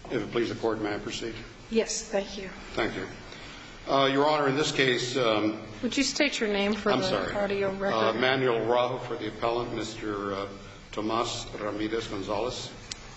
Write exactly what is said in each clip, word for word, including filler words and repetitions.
If it please the Court, may I proceed? Yes, thank you. Thank you. Uh, Your Honor, in this case... Um, Would you state your name for I'm the sorry. audio record? Uh, Manuel Rajo for the appellant, Mister Uh, Tomas Ramirez-Gonzalez.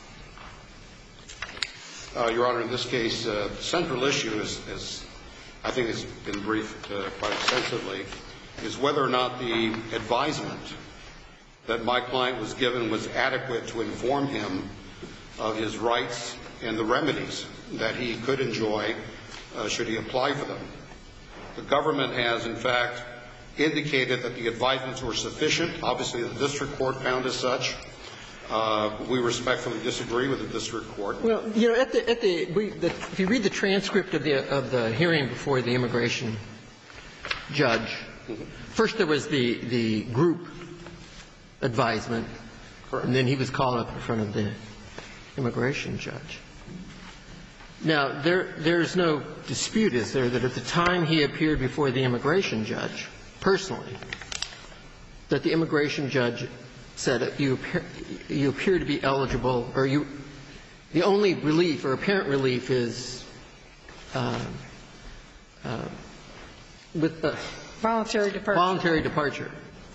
Uh, Your Honor, in this case, uh, the central issue is, is, I think it's been briefed uh, quite extensively, is whether or not the advisement that my client was given was adequate to inform him of his rights and the remedies that he could enjoy uh, should he apply for them. The government has, in fact, indicated that the advisements were sufficient. Obviously, the district court found as such. Uh, we respectfully disagree with the district court. Well, you know, at the, at the, we, the if you read the transcript of the, of the hearing before the immigration judge, mm-hmm. first there was the, the group advisement, Correct. And then he was called up in front of the immigration judge. Now, there, there's no dispute, is there, that at the time he appeared before the immigration judge, personally, that the immigration judge said you appear, you appear to be eligible, or you, the only relief or apparent relief is uh, uh, with the voluntary departure. Voluntary departure.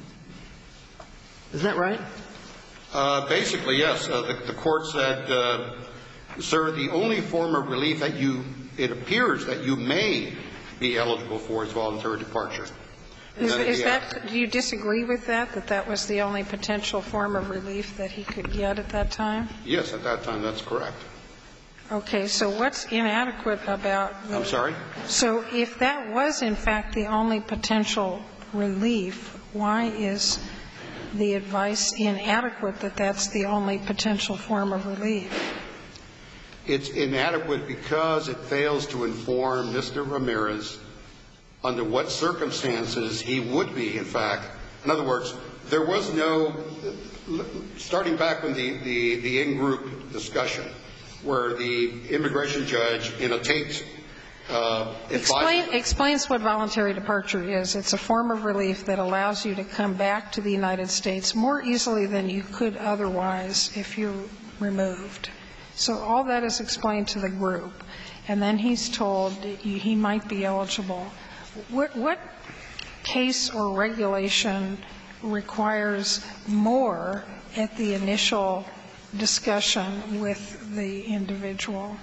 Is that right? Uh, basically, yes. Uh, the, the court said, uh, sir, the only form of relief that you, it appears that you may be eligible for is voluntary departure. Is, is that, do you disagree with that, that that was the only potential form of relief that he could get at that time? Yes, at that time, that's correct. Okay, so what's inadequate about the, I'm sorry? So if that was, in fact, the only potential relief, why is the advice inadequate that that's the only potential form of relief? It's inadequate because it fails to inform Mister Ramirez under what circumstances he would be, in fact. In other words, there was no, starting back when the, the, the in-group discussion, where the immigration judge in a taped uh, Explain, explains what voluntary departure is. It's a form of relief that allows you to come back to the United States more easily than you could otherwise if you're removed. So all that is explained to the group. And then he's told he might be eligible. What, what case or regulation requires more at the initial discussion with the individual?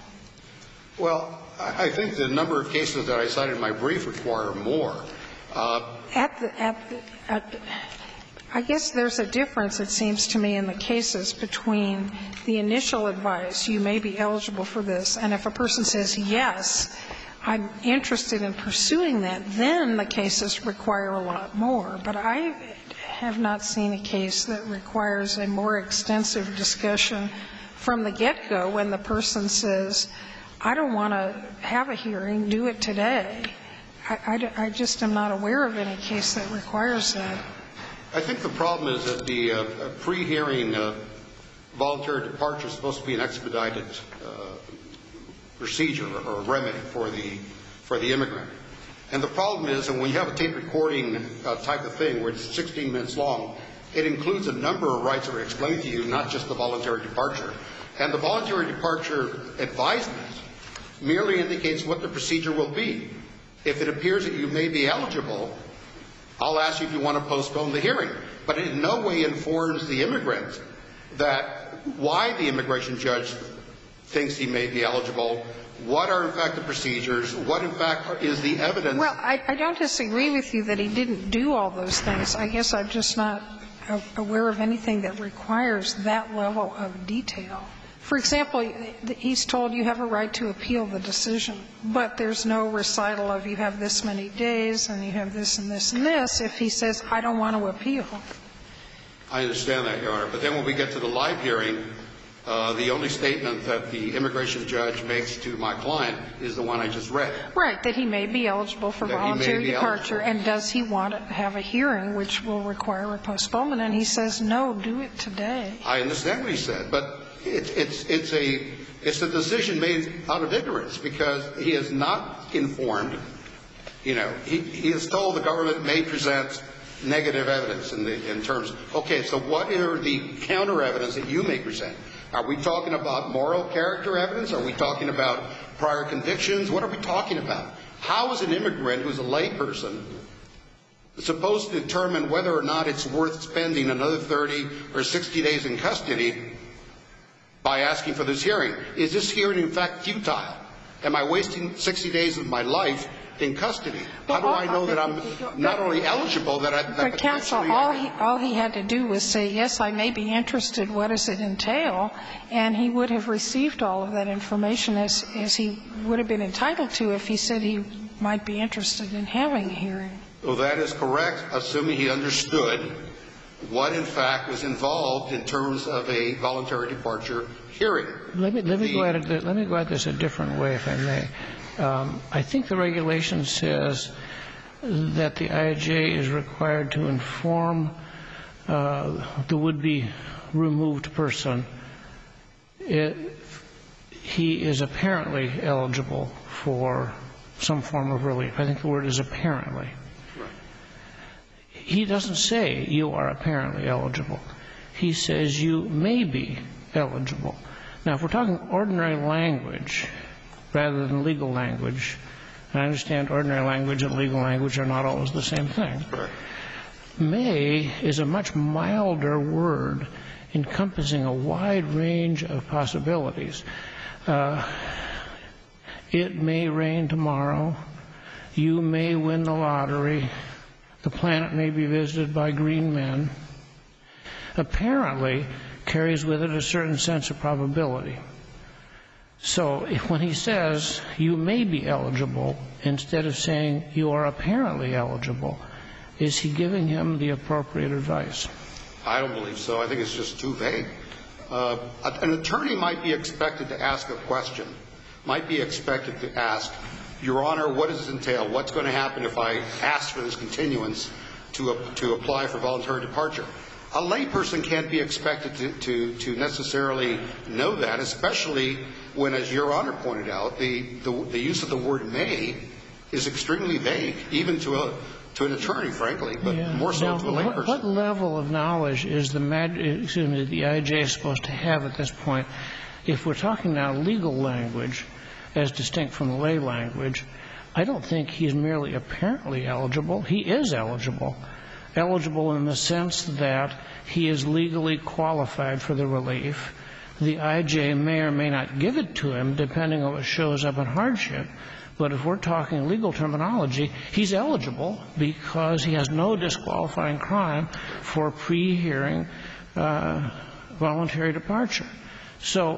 Well, I think the number of cases that I cited in my brief require more. Uh, at the, at the, at the, I guess there's a difference, it seems to me, in the cases between the initial advice, you may be eligible for this, and if a person says, yes, I'm interested in pursuing that, then the cases require a lot more. But I have not seen a case that requires a more extensive discussion from the get-go when the person says, I don't want to have a hearing, do it today. I, I, I just am not aware of any case that requires that. I think the problem is that the uh, pre-hearing uh, voluntary departure is supposed to be an expedited uh, procedure or remedy for the for the immigrant. And the problem is that when you have a tape recording uh, type of thing where it's sixteen minutes long, it includes a number of rights that are explained to you, not just the voluntary departure. And the voluntary departure advisement merely indicates what the procedure will be. If it appears that you may be eligible, I'll ask you if you want to postpone the hearing. But it in no way informs the immigrant that why the immigration judge thinks he may be eligible, what are in fact the procedures, what in fact is the evidence. Well, I, I don't disagree with you that he didn't do all those things. I guess I'm just not aware of anything that requires that level of detail. For example, he's told you have a right to appeal the decision, but there's no recital of you have this many days and you have this and this and this if he says, I don't want to appeal. I understand that, Your Honor. But then when we get to the live hearing, uh, the only statement that the immigration judge makes to my client is the one I just read. Right, that he may be eligible for that voluntary departure. Eligible. And does he want to have a hearing which will require a postponement? And he says, no, do it today. I understand what he said, but It, it's, it's, a, it's a decision made out of ignorance because he is not informed. You know, he, he is told the government may present negative evidence in, the, in terms, okay, so what are the counter evidence that you may present? Are we talking about moral character evidence? Are we talking about prior convictions? What are we talking about? How is an immigrant who's a layperson supposed to determine whether or not it's worth spending another thirty or sixty days in custody by asking for this hearing? Is this hearing, in fact, futile? Am I wasting sixty days of my life in custody? How do I know that I'm not only eligible, that I... But, counsel, all he, all he had to do was say, yes, I may be interested, what does it entail? And he would have received all of that information as, as he would have been entitled to if he said he might be interested in having a hearing. Well, that is correct, assuming he understood what, in fact, was involved in terms of a voluntary departure hearing. Let me, let me, the, go, at it, let me go at this a different way, if I may. Um, I think the regulation says that the I J is required to inform uh, the would-be removed person if he is apparently eligible for some form of relief. I think the word is apparently. Right. He doesn't say you are apparently eligible. He says you may be eligible. Now, if we're talking ordinary language rather than legal language, and I understand ordinary language and legal language are not always the same thing. Right. May is a much milder word encompassing a wide range of possibilities. Uh, it may rain tomorrow. You may win the lottery. The planet may be visited by green men. Apparently carries with it a certain sense of probability. So if, when he says you may be eligible, instead of saying you are apparently eligible, is he giving him the appropriate advice? I don't believe so. I think it's just too vague. Uh, an attorney might be expected to ask a question, might be expected to ask, Your Honor, what does this entail? What's going to happen if I ask for this continuance to, uh, to apply for voluntary departure? A layperson can't be expected to, to, to necessarily know that, especially when, as Your Honor pointed out, the, the, the use of the word may is extremely vague, even to a to an attorney, frankly, but yeah. more so now, to a layperson. What, what level of knowledge is the, mag- excuse me, the I J supposed to have at this point? If we're talking now legal language, as distinct from the lay language, I don't think he's merely apparently eligible. He is eligible. Eligible in the sense that he is legally qualified for the relief. The I J may or may not give it to him, depending on what shows up in hardship. But if we're talking legal terminology, he's eligible because he has no disqualifying crime for pre-hearing uh, voluntary departure. So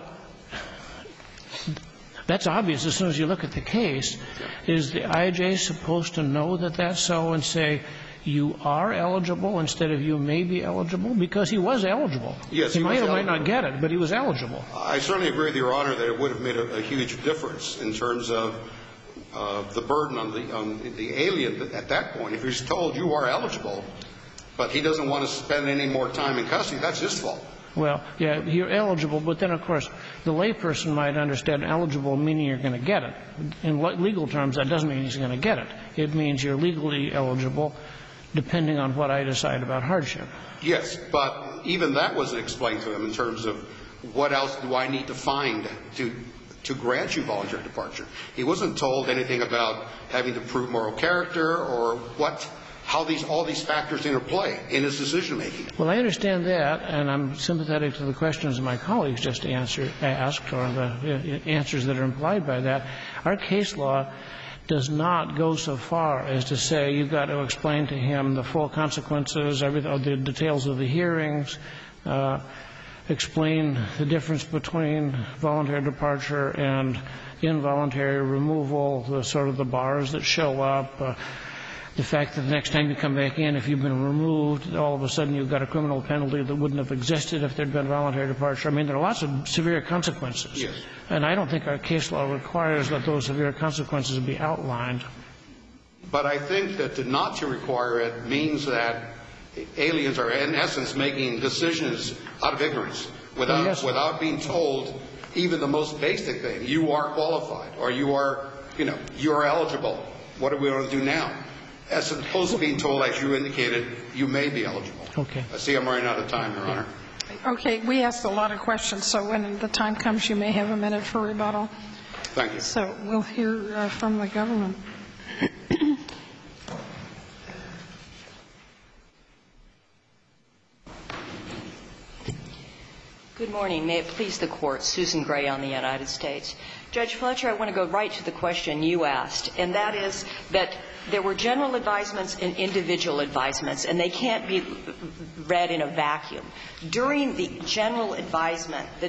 that's obvious as soon as you look at the case. Is the I J supposed to know that that's so and say, you are eligible instead of you may be eligible? Because he was eligible. Yes, he, he might was or eligible. might not get it, but he was eligible. I certainly agree with Your Honor that it would have made a, a huge difference in terms of uh, the burden on the, on the alien at that point. If he's told you are eligible, but he doesn't want to spend any more time in custody, that's his fault. Well, yeah, you're eligible, but then, of course, the layperson might understand eligible meaning you're going to get it. In legal terms, that doesn't mean he's going to get it. It means you're legally eligible, depending on what I decide about hardship. Yes, but even that wasn't explained to him in terms of what else do I need to find to to grant you voluntary departure. He wasn't told anything about having to prove moral character or what, how these all these factors interplay in his decision making. Well, I understand that, and I'm sympathetic to the questions my colleagues just answered, asked, or the answers that are implied by that. Our case law does not go so far as to say you've got to explain to him the full consequences, everything, the details of the hearings, uh, explain the difference between voluntary departure and involuntary removal, the sort of the bars that show up, uh, the fact that the next time you come back in, if you've been removed, all of a sudden you've got a criminal penalty that wouldn't have existed if there'd been voluntary departure. I mean, there are lots of severe consequences. Yes. And I don't think our case law requires that those severe consequences be outlined. But I think that to not to require it means that aliens are, in essence, making decisions out of ignorance without, Oh, yes. without being told even the most basic thing. You are qualified, or you are, you know, you are eligible. What do we want to do now? As opposed to being told, as you indicated, you may be eligible. Okay. I see I'm running out of time, Your Honor. Okay. We asked a lot of questions, so when the time comes, you may have a minute for rebuttal. Thank you. So we'll hear uh, from the government. Good morning. May it please the Court. Susan Gray on the United States. Judge Fletcher, I want to go right to the question you asked, and that is that there were general advisements and individual advisements, and they can't be read in a vacuum. During the general advisement, the,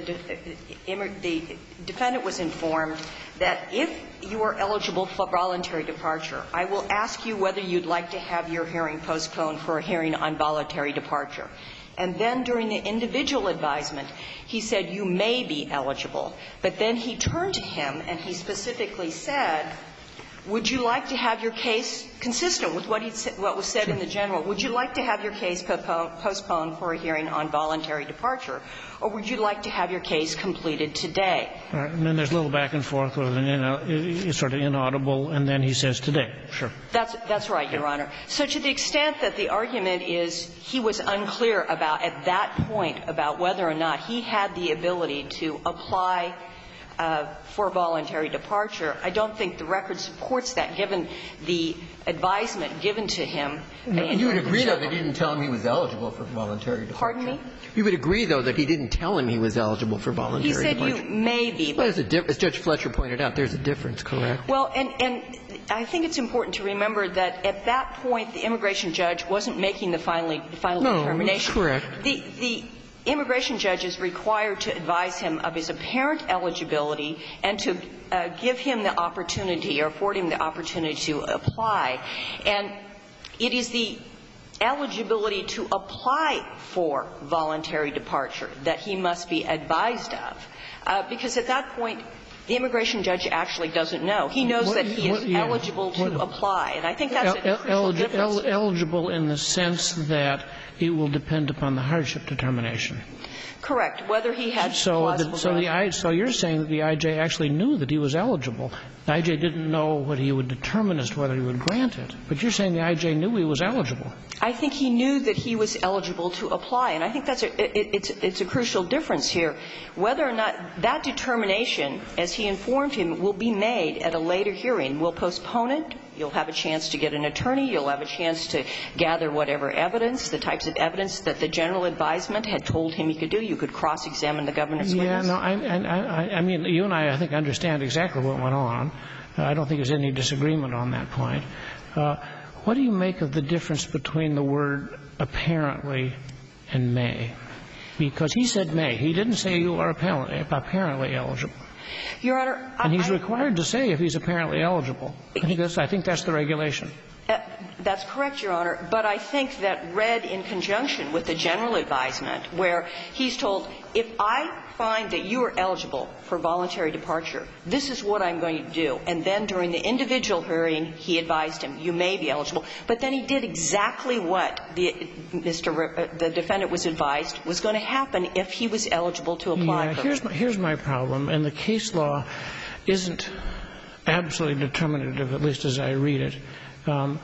de- the defendant was informed that if you are eligible for voluntary departure, I will ask you whether you'd like to have your hearing postponed for a hearing on voluntary departure. And then during the individual advisement, he said, you may be eligible. But then he turned to him and he specifically said, would you like to have your case consistent with what, he'd sa- what was said in the general? Would you like to have your case postponed for a hearing on voluntary departure? Or would you like to have your case completed today? All right. And then there's a little back and forth with an in, sort of inaudible, and then he says today. Sure. That's, that's right, Your Honor. So to the extent that the argument is he was unclear about, at that point, about whether or not he had the ability to apply Uh, for voluntary departure, I don't think the record supports that, given the advisement given to him. No, you would agree, though, that he didn't tell him he was eligible for voluntary departure. Pardon me? You would agree, though, that he didn't tell him he was eligible for voluntary he said departure. You may be. But there's a diff- as Judge Fletcher pointed out, there's a difference, correct? Well, and, and I think it's important to remember that at that point, the immigration judge wasn't making the finally, final no, determination. No, correct. The, the immigration judge is required to advise him of his apparent eligibility and to uh, give him the opportunity or afford him the opportunity to apply. And it is the eligibility to apply for voluntary departure that he must be advised of, uh, because at that point, the immigration judge actually doesn't know. He knows what, that he is what, yeah, eligible to what, apply, and I think that's el- a crucial eligi- difference. el- eligible in the sense that it will depend upon the hardship determination. Correct. Whether he had so plausible the, so the I, so you're saying that the I J actually knew that he was eligible. The I J didn't know what he would determine as to whether he would grant it. But you're saying the I J knew he was eligible. I think he knew that he was eligible to apply, and I think that's a it, it's it's a crucial difference here. Whether or not that determination, as he informed him, will be made at a later hearing. We'll postpone it. You'll have a chance to get an attorney. You'll have a chance to gather whatever evidence, the types of evidence that the general advisement had told him he could do. You could cross-examine the governor's witness. Yeah, no, I, I, I mean, you and I, I think, understand exactly what went on. Uh, I don't think there's any disagreement on that point. Uh, what do you make of the difference between the word apparently and may? Because he said may. He didn't say you are apparently, apparently eligible. Your Honor, and he's I, required to say if he's apparently eligible. I think that's, I think that's the regulation. Uh, that's correct, Your Honor. But I think that read in conjunction with the general advisement, where he's told, if I find that you are eligible for voluntary departure, this is what I'm going to do. And then during the individual hearing, he advised him, you may be eligible. But then he did exactly what the, Mister Uh, the defendant was advised was going to happen if he was eligible to apply. Yeah, for here's my, here's my problem, and the case law isn't absolutely determinative, at least as I read it. Um,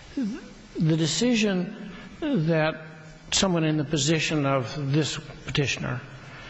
the decision that someone in the position of this petitioner,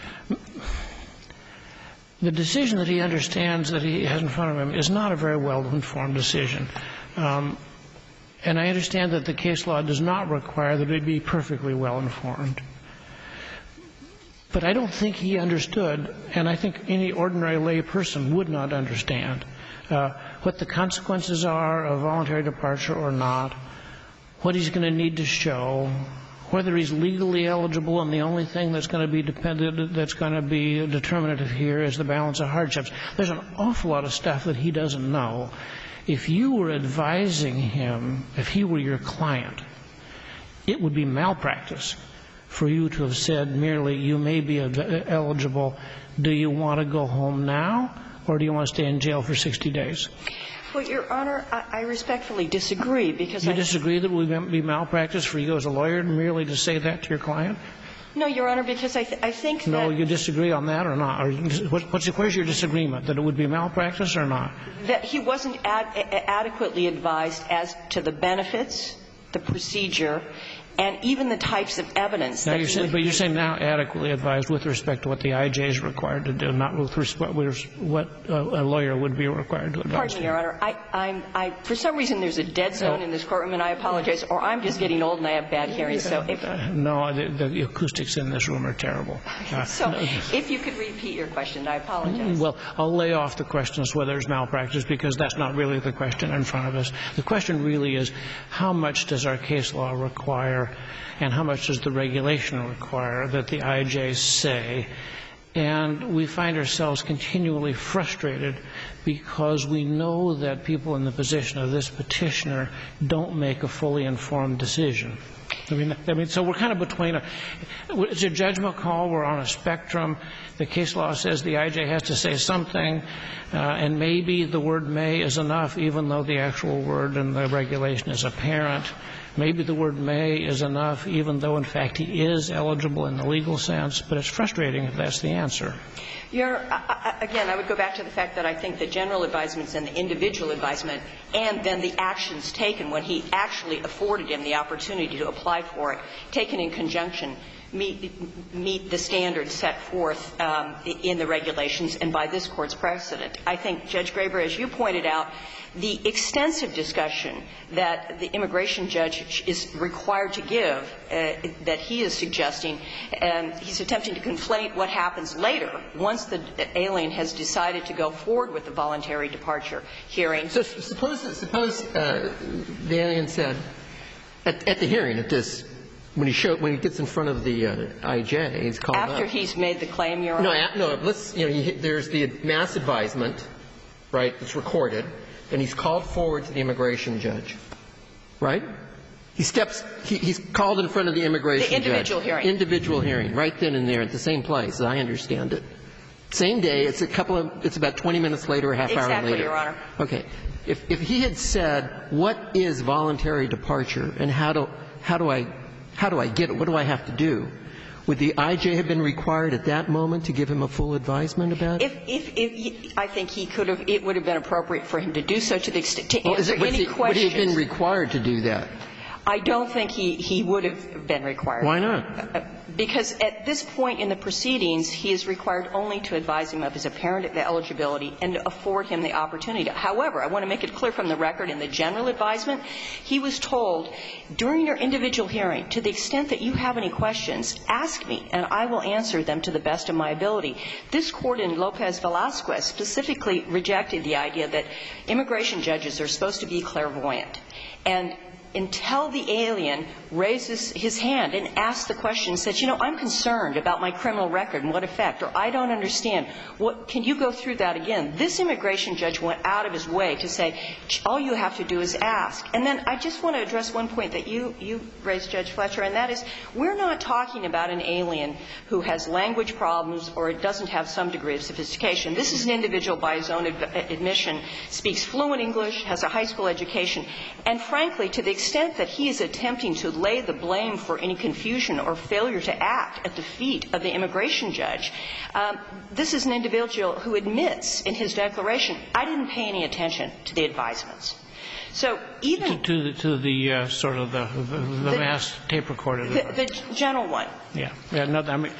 the decision that he understands that he has in front of him is not a very well-informed decision. Um, and I understand that the case law does not require that it be perfectly well-informed. But I don't think he understood, and I think any ordinary lay person would not understand, uh, what the consequences are of voluntary departure or not, what he's going to need to show, whether he's legally eligible, and the only thing that's going to be dependent, that's going to be determinative here is the balance of hardships. There's an awful lot of stuff that he doesn't know. If you were advising him, if he were your client, it would be malpractice for you to have said merely, you may be eligible, do you want to go home now, or do you want to stay in jail for sixty days? Well, Your Honor, I, I respectfully disagree, because you I disagree that it would be malpractice for you as a lawyer merely to say that to your client? No, Your Honor, because I, th- I think that... No, you disagree on that or not? Or what's, where's your disagreement, that it would be malpractice or not? That he wasn't ad- adequately advised as to the benefits, the procedure, and even the types of evidence now that you're he saying, would But you're use. saying now adequately advised with respect to what the I J is required to do, not with respect to what a lawyer would be required to advise. Pardon me, Your Honor. I, I'm, I, for some reason, there's a dead zone in this courtroom, and I apologize, or I'm just getting old and I have bad hearing. So if, Uh, no, the, the acoustics in this room are terrible. Uh, so no. if you could repeat your question, I apologize. Well, I'll lay off the question as whether it's malpractice, because that's not really the question in front of us. The question really is, how much does our case law require, and how much does the regulation require that the I Js say? And we find ourselves continually frustrated because we know that people in the position of this petitioner don't make a fully informed decision. I mean, I mean, so we're kind of between a – it's a judgment call. We're on a spectrum. The case law says the I J has to say something, uh, and maybe the word may is enough, even though the actual word in the regulation is apparent. Maybe the word may is enough, even though, in fact, he is eligible in the legal sense. But it's frustrating if that's the answer. Your, I, I, again, I would go back to the fact that I think the general advisements and the individual advisement and then the actions taken when he actually afforded him the opportunity to apply for it, taken in conjunction, meet, meet the standards set forth um, in the regulations and by this Court's precedent. I think, Judge Graber, as you pointed out, the extensive discussion that the immigration judge is required to give, uh, that he is suggesting, and he's attempting to conflate what happens later once the alien has decided to go forward with the voluntary departure hearing. So suppose, suppose uh, the alien said, at, at the hearing, at this, when he showed, when he gets in front of the uh, I J, he's called After up. he's made the claim, Your Honor? No, no, let's, you know, he, there's the mass advisement, right, it's recorded, and he's called forward to the immigration judge, right? He steps, he, he's called in front of the immigration judge. The individual hearing. Individual hearing, right then and there at the same place, as I understand it. Same day, it's a couple of, it's about twenty minutes later, a half Exactly, hour later. Your Honor. Okay. If, if he had said, what is voluntary departure and how do, how do I, how do I get it, what do I have to do, would the I J have been required at that moment to give him a full advisement about it? If, if, if, I think he could have, it would have been appropriate for him to do so to the extent, to Well, is answer it, would, any he, questions. would he have been required to do that? I don't think he, he would have been required. Why not? Because at this point in the proceedings, he is required only to advise him of his apparent eligibility and to afford him the opportunity. However, I want to make it clear from the record in the general advisement, he was told, during your individual hearing, to the extent that you have any questions, ask me, and I will answer them to the best of my ability. This Court in Lopez Velasquez specifically rejected the idea that immigration judges are supposed to be clairvoyant. And until the alien raises his hand and asks the question and says, you know, I'm concerned about my criminal record and what effect, or I don't understand, what, can you go through that again? This immigration judge went out of his way to say, all you have to do is ask. And then I just want to address one point that you, you raised, Judge Fletcher, and that is, we're not talking about an alien who has language problems or doesn't have some degree of sophistication. This is an individual by his own ad- admission, speaks fluent English, has a high school education, and frankly, to the extent that he is attempting to lay the blame for any confusion or failure to act at the feet of the immigration judge, um, this is an individual who admits in his declaration, I didn't pay any attention to the advisements. So even To the, to the uh, sort of the, the, the, The- mass tape recorder. the, the general one. Yeah. Yeah. No, I mean,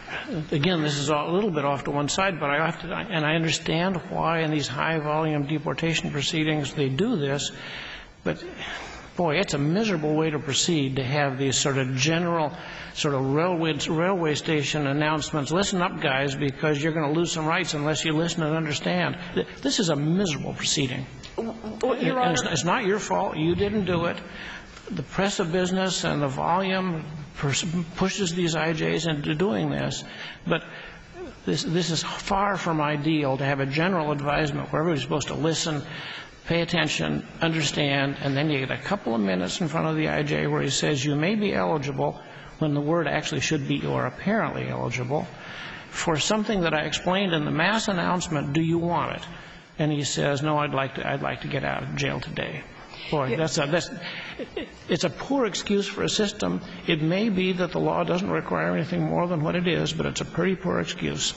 again, this is a little bit off to one side, but I have to, and I understand why in these high volume deportation proceedings they do this, but boy, it's a miserable way to proceed to have these sort of general sort of railway, railway station announcements. Listen up, guys, because you're going to lose some rights unless you listen and understand. This is a miserable proceeding. Well, Your And it's, Honor, it's not your fault. You didn't do it. The press of business and the volume pers- pushes these I Js into doing this. But this, this is far from ideal to have a general advisement where everybody's supposed to listen, pay attention, understand, and then you get a couple of minutes in front of the I J where he says you may be eligible when the word actually should be you are apparently eligible for something that I explained in the mass announcement, do you want it? And he says, no, I'd like to, I'd like to get out of jail today. Boy, that's a, that's, it's a poor excuse for a system. It may be that the law doesn't require anything more than what it is, but it's a pretty poor excuse.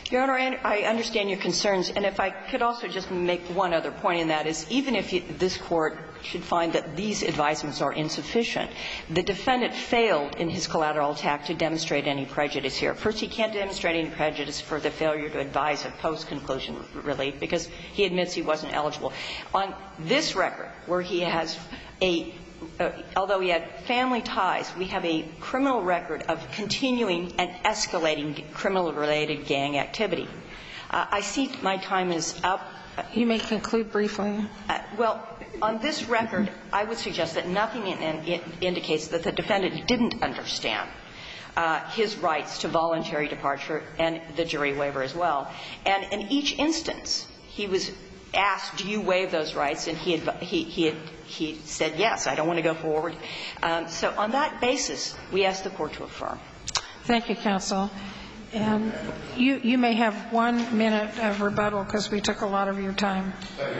Your Honor, I understand your concerns, and if I could also just make one other point in that is even if you, this Court should find that these advisements are insufficient, the defendant failed in his collateral attack to demonstrate any prejudice here. First, he can't demonstrate any prejudice for the failure to advise of post-conclusion relief because he admits he wasn't eligible. On this record, where he has a Uh, although he had family ties, we have a criminal record of continuing and escalating criminal-related gang activity. Uh, I see my time is up. You may conclude briefly. Uh, well, on this record, I would suggest that nothing in, in, indicates that the defendant didn't understand uh, his rights to voluntary departure and the jury waiver as well. And in each instance, he was asked, do you waive those rights? And he had, he, he had, he said, yes, I don't want to go forward. Um, so on that basis, we ask the Court to affirm. Thank you, counsel. And you, you may have one minute of rebuttal because we took a lot of your time.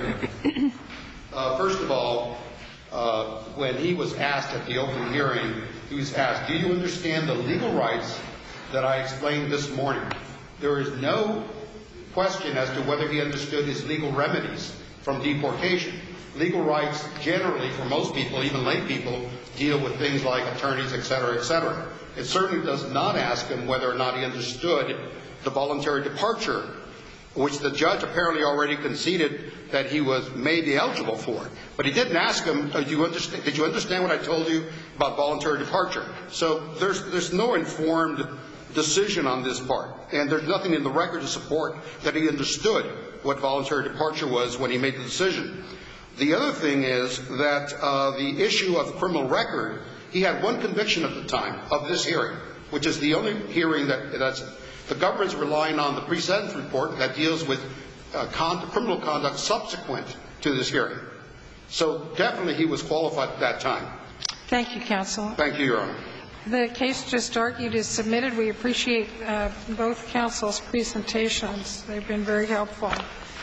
uh, first of all, uh, when he was asked at the open hearing, he was asked, do you understand the legal rights that I explained this morning? There is no question as to whether he understood his legal remedies from deportation. Legal rights generally, for most people, even lay people, deal with things like attorneys, et cetera, et cetera. It certainly does not ask him whether or not he understood the voluntary departure, which the judge apparently already conceded that he was maybe eligible for. But he didn't ask him, did you understand, did you understand what I told you about voluntary departure? So there's, there's no informed decision on this part. And there's nothing in the record to support that he understood what voluntary departure was when he made the decision. The other thing is that uh, the issue of the criminal record, he had one conviction at the time of this hearing, which is the only hearing that that's the government's relying on the pre-sentence report that deals with uh, con- criminal conduct subsequent to this hearing. So definitely he was qualified at that time. Thank you, counsel. Thank you, Your Honor. The case just argued is submitted. We appreciate uh, both counsel's presentations. They've been very helpful.